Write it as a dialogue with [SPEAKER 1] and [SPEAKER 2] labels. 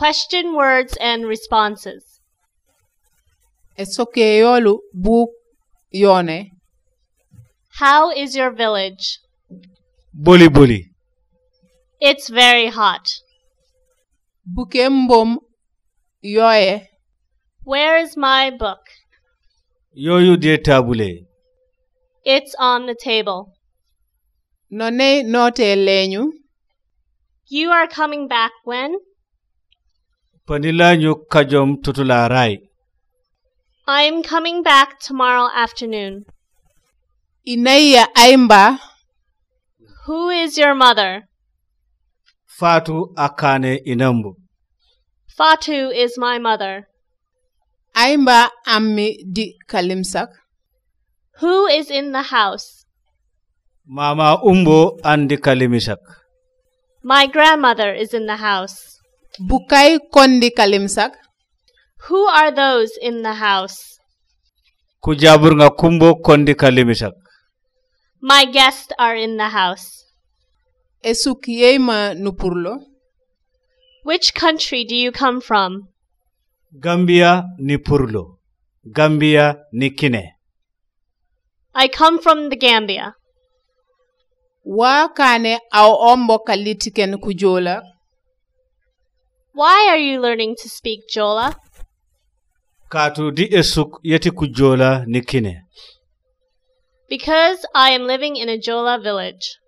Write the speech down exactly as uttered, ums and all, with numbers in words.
[SPEAKER 1] Question words and responses.
[SPEAKER 2] Esokeyolu bu yone.
[SPEAKER 1] How is your village?
[SPEAKER 3] Boli boli.
[SPEAKER 1] It's very hot.
[SPEAKER 2] Bukembom yoye.
[SPEAKER 1] Where is my book?
[SPEAKER 3] Yoyu de tabule.
[SPEAKER 1] It's on the table.
[SPEAKER 2] None note lenyu.
[SPEAKER 1] You are coming back when?
[SPEAKER 3] Panila nyu kajom tutula rai.
[SPEAKER 1] I am coming back tomorrow afternoon.
[SPEAKER 2] Inaya aimba.
[SPEAKER 1] Who is your mother?
[SPEAKER 3] Fatu akane inambu.
[SPEAKER 1] Fatu is my mother.
[SPEAKER 2] Aimba ammi di kalimsak.
[SPEAKER 1] Who is in the house?
[SPEAKER 3] Mama umbo andi kalimisak.
[SPEAKER 1] My grandmother is in the house.
[SPEAKER 2] Bukai kondi kalimsak.
[SPEAKER 1] Who are those in the house?
[SPEAKER 3] Kujabur nga kumbo kondi kalimisak.
[SPEAKER 1] My guests are in the house.
[SPEAKER 2] Esuk yema nupurlo.
[SPEAKER 1] Which country do you come from?
[SPEAKER 3] Gambia ni purlo. Gambia ni kine.
[SPEAKER 1] I come from the Gambia.
[SPEAKER 2] Wa kane au ombo kalitiken kujola.
[SPEAKER 1] Why are you learning to speak Jola?
[SPEAKER 3] Katu di esuk yeti kujola ni kine.
[SPEAKER 1] Because I am living in a Jola village.